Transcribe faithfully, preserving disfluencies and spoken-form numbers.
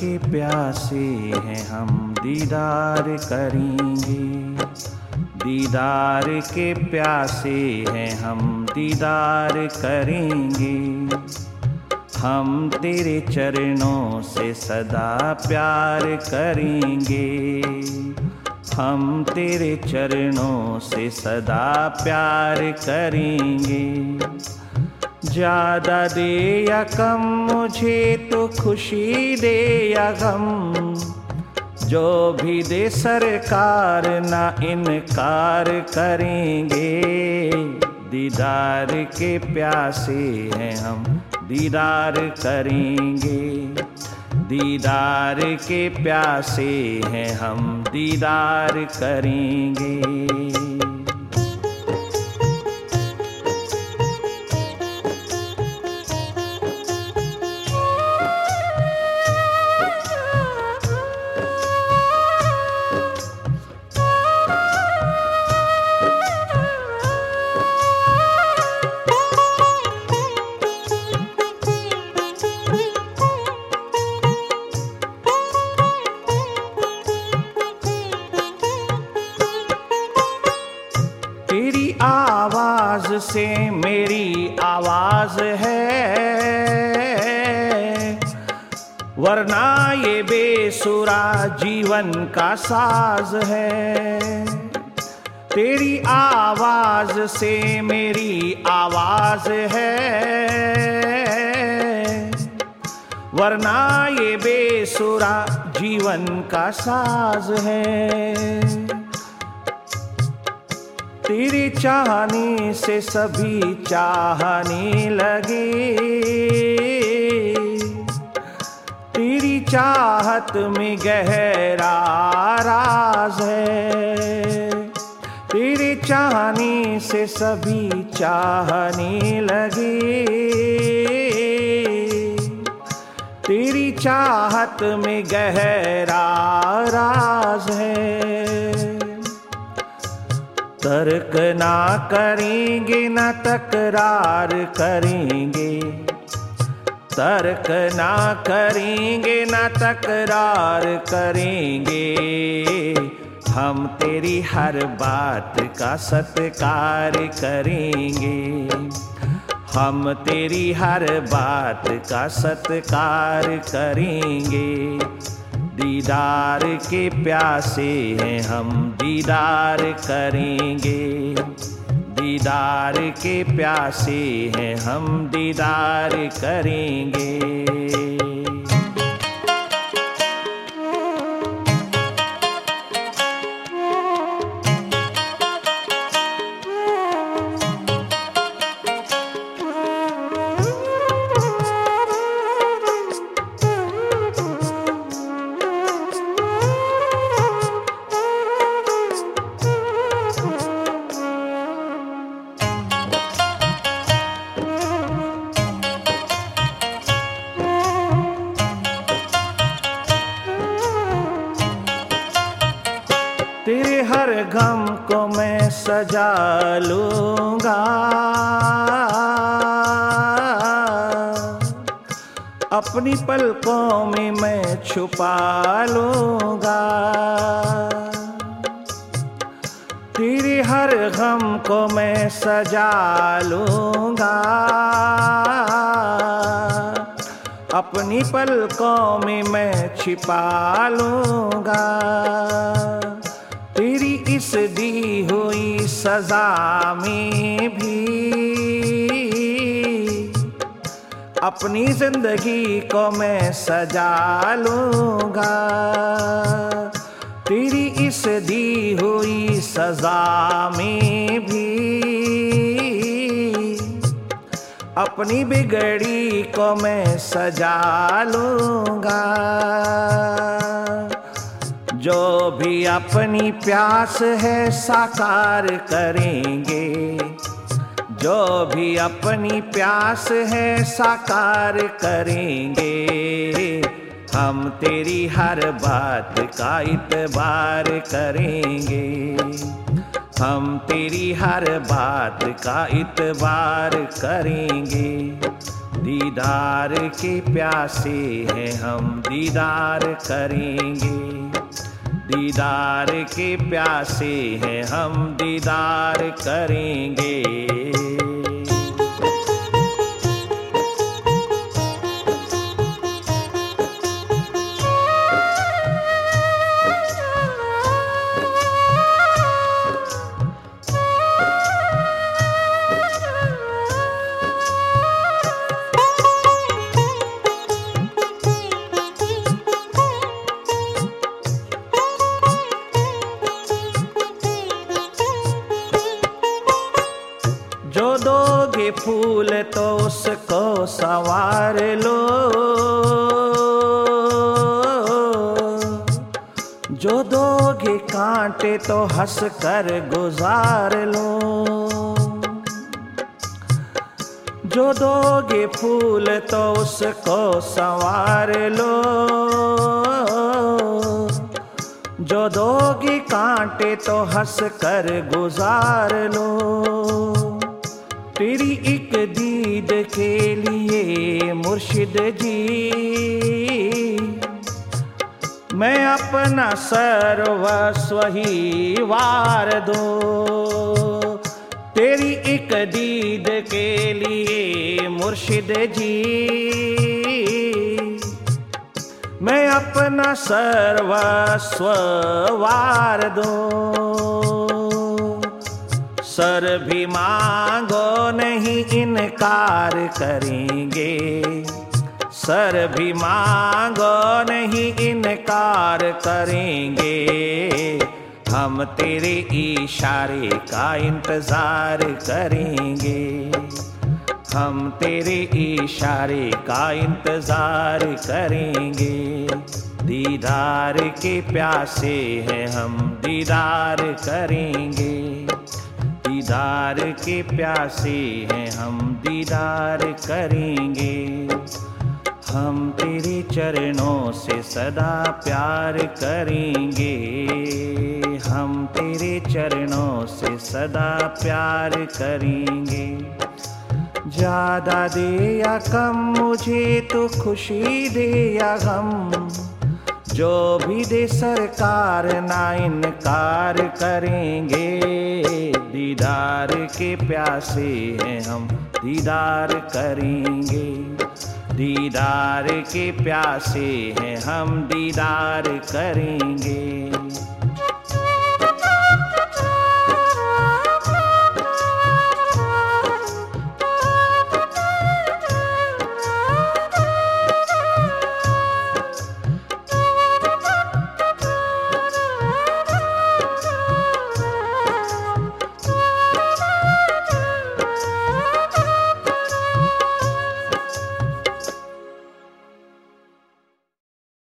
के प्यासे हैं हम दीदार करेंगे, दीदार के प्यासे हैं हम दीदार करेंगे। हम तेरे चरणों से सदा प्यार करेंगे, हम तेरे चरणों से सदा प्यार करेंगे। ज्यादा दे या कम मुझे तो खुशी दे या गम, जो भी दे सरकार ना इनकार करेंगे। दीदार के प्यासे हैं हम दीदार करेंगे, दीदार के प्यासे हैं हम दीदार करेंगे। तेरी आवाज से मेरी आवाज है, वरना ये बेसुरा जीवन का साज है। तेरी आवाज से मेरी आवाज है, वरना ये बेसुरा जीवन का साज है। तेरे चाहने से सभी चाहने लगे, तेरी चाहत में गहरा राज है। तेरे चाहने से सभी चाहने लगे, तेरी चाहत में गहरा राज है। तर्क ना करेंगे ना तकरार करेंगे, तर्क ना करेंगे ना तकरार करेंगे। हम तेरी हर बात का सत्कार करेंगे, हम तेरी हर बात का सत्कार करेंगे। दीदार के प्यासे हैं हम दीदार करेंगे, दीदार के प्यासे हैं हम दीदार करेंगे। तेरे हर गम को मैं सजा लूंगा, अपनी पलकों में मैं छुपा लूंगा। तेरे हर गम को मैं सजा लूंगा, अपनी पलकों में मैं छिपा लूंगा। तेरी इस दी हुई सजा में भी अपनी जिंदगी को मैं सजा लूंगा। तेरी इस दी हुई सजा में भी अपनी बिगड़ी को मैं सजा लूंगा। जो भी अपनी प्यास है साकार करेंगे, जो भी अपनी प्यास है साकार करेंगे। हम तेरी हर बात का इतबार करेंगे, हम तेरी हर बात का इतबार करेंगे। दीदार के प्यासे हैं हम, दीदार करेंगे। दीदार के प्यासे हैं हम, दीदार करेंगे। जो दोगे फूल तो उसको संवार लो, जो दोगे कांटे तो हंस कर गुजार लो। जो दोगे फूल तो उसको संवार लो, जो दोगे कांटे तो हंस कर गुजार लो। तेरी एक दीद के लिए मुर्शिद जी मैं अपना सर्वस्व ही वार दूं। तेरी एक दीद के लिए मुर्शिद जी मैं अपना सर्वस्व वार दूं। सर भी मांगो नहीं इनकार करेंगे, सर भी मांगो नहीं इनकार करेंगे। हम तेरे इशारे का इंतजार करेंगे, हम तेरे इशारे का इंतजार करेंगे। दीदार के प्यासे हैं हम, दीदार करेंगे। दीदार के प्यासे हैं हम, दीदार करेंगे। हम तेरे चरणों से सदा प्यार करेंगे, हम तेरे चरणों से सदा प्यार करेंगे। ज्यादा दे या कम मुझे तो खुशी दे या गम, जो भी दे सरकार ना इनकार करेंगे। दीदार के प्यासे हैं हम, दीदार करेंगे। दीदार के प्यासे हैं हम, दीदार करेंगे।